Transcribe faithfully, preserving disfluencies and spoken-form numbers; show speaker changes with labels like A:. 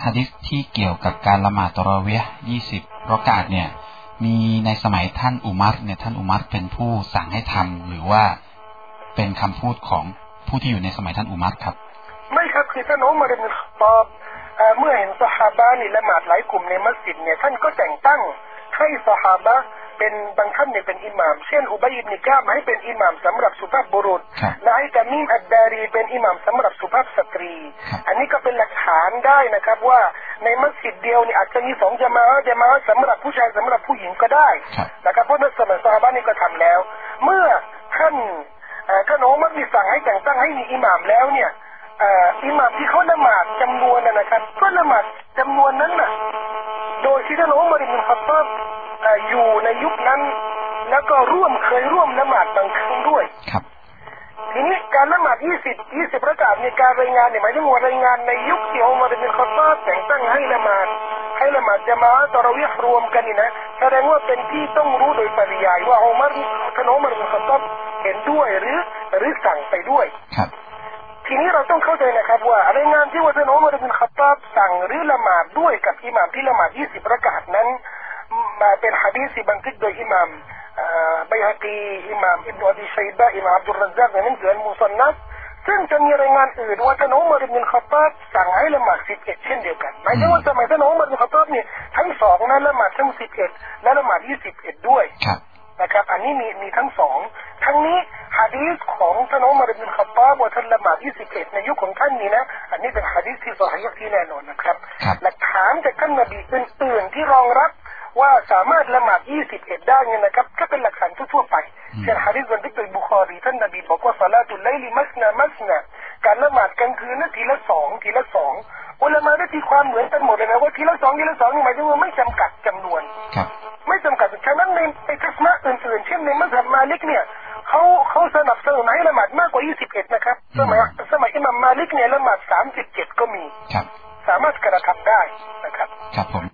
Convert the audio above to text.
A: หะดีษที่เกี่ยวกับการละหมาดตะเราะวีห์ยี่สิบเราะกาตเนี่ยมีในสมัยท่านอุมัรเนี่ยท่านอุมัรเป็นผู้สั่งให้ทำหรือว่าเป็นคำพูดของผู้ที่อยู่ในสมัยท่านอุมัรครับ
B: ไม่ครับคือท่านอุมัรอิบนุลค็อฏฏอบเมื่อเห็นซอฮาบะห์นี่ละหมาดหลายกลุ่มในมัสยิดเนี่ยท่านก็แต่งตั้งให้ซอฮาบะห์เป็นบางท่านเนี่ยเป็นอิหม่ามเช่นอุบัยอิบนุกะบให้เป็นอิหม่ามสำหรับสุภาพบุรุษและให้ตะมีมอัดดารีเป็นอิหม่ามสำหรับสุภาพสตรีอันนี้ก็เป็นหลักฐานได้นะครับว่าในมัสยิดเดียวนี่อาจจะมีสองญะมาอะห์ญะมาอะห์สำหรับผู้ชายสำหรับผู้หญิงก็ได้นะครับเพราะในสมัยซอฮาบะห์นี่ก็ทำแล้วเมื่อท่านท่านอุมัรมีสั่งให้แต่งตั้งให้มีอิหม่ามแล้วเนี่ยอิหม่ามที่เขาละหมาดจำนวนนะครับก็ละหมาดจำนวนนั้นน่ะโดยที่ท่านอุมัรอิบนุลค็อฏฏอบอยู่ในยุคนั้นแล้วก็ร่วมเคยร่วมละหมาดบางครั้งด้วยครับทีนี้การละหมาดยี่สิบ ยี่สิบรากาตในการรายงานเนี่ยหมายถึงว่ารายงานในยุคที่อุมัรอิบนุลค็อฏฏอบแต่งตั้งให้ละหมาดให้ละหมาดญะมาอะห์ตะเราะวีห์รวมกันนี่นะแสดงว่าเป็นที่ต้องรู้โดยปริยายว่าอุมัรท่านอุมัรอิบนุลค็อฏฏอบเห็นด้วยหรือหรือสั่งไปด้วยครับทีนี้เราต้องเข้าใจนะครับว่ารายงานที่ว่าท่านอุมัรอิบนุลค็อฏฏอบสั่งหรือละหมาดด้วยกับอิหม่ามที่ละหมาดยี่สิบรากาตนั้นมาเป็นหะดีษที่บันทึกโดยอิหม่ามบัยฮะกีอิหม่ามอิบนุอบีชัยบะห์อิหม่ามอับดุลรัซซากในหนังสืออัลมุซันนัฟซึ่งจะมีรายงานอื่นว่าท่านอุมัรอิบนุลค็อฏฏอบสั่งให้ละหมาดสิบเอ็ดเช่นเดียวกันหมายถึงว่าสมัยท่านอุมัรอิบนุลค็อฏฏอบนี่ทั้งสองนั้นละหมาดทั้งสิบเอ็ดและละหมาดยี่สิบเอ็ดด้วยนะครับอันนี้มีมีทั้งสองทั้งนี้หะดีษของท่านอุมัรอิบนุลค็อฏฏอบว่าท่านละหมาดยี่สิบเอ็ดในยุคของท่านนี่นะอันนี้เป็นหะดีษที่ซอฮีฮ์ที่แน่นอนนะครับหลักฐานจากท่านนบีอื่นๆที่รองรับว่าสามารถละหมาดยี่สิบเอ็ดได้เนี่ยนะครับก็เป็นหลักฐานทั่วๆไปเช่นหะดีษบันทึกโดยบุคอรีท่านนบีบอกว่าศอลาตุลไลลิมัสนามัสนาการละหมาดกลางคืนนั้นทีละสองทีละสองอุลามะได้ตีความเหมือนกันหมดเลยนะว่าทีละสองทีละสองนี่หมายถึงว่าไม่จำกัดจำนวนไม่จำกัดฉะนั้นในในทัศนะอื่นๆเช่นในมัซฮับมาลิกเนี่ยเขาเขาสนับสนุนให้ละหมาดมากกว่ายี่สิบเอ็ดนะครับสมัยสมัยอิหม่ามมาลิกเนี่ยละหมาดสามสิบเจ็ดก็มีสามารถกระทำได้นะครับครับผม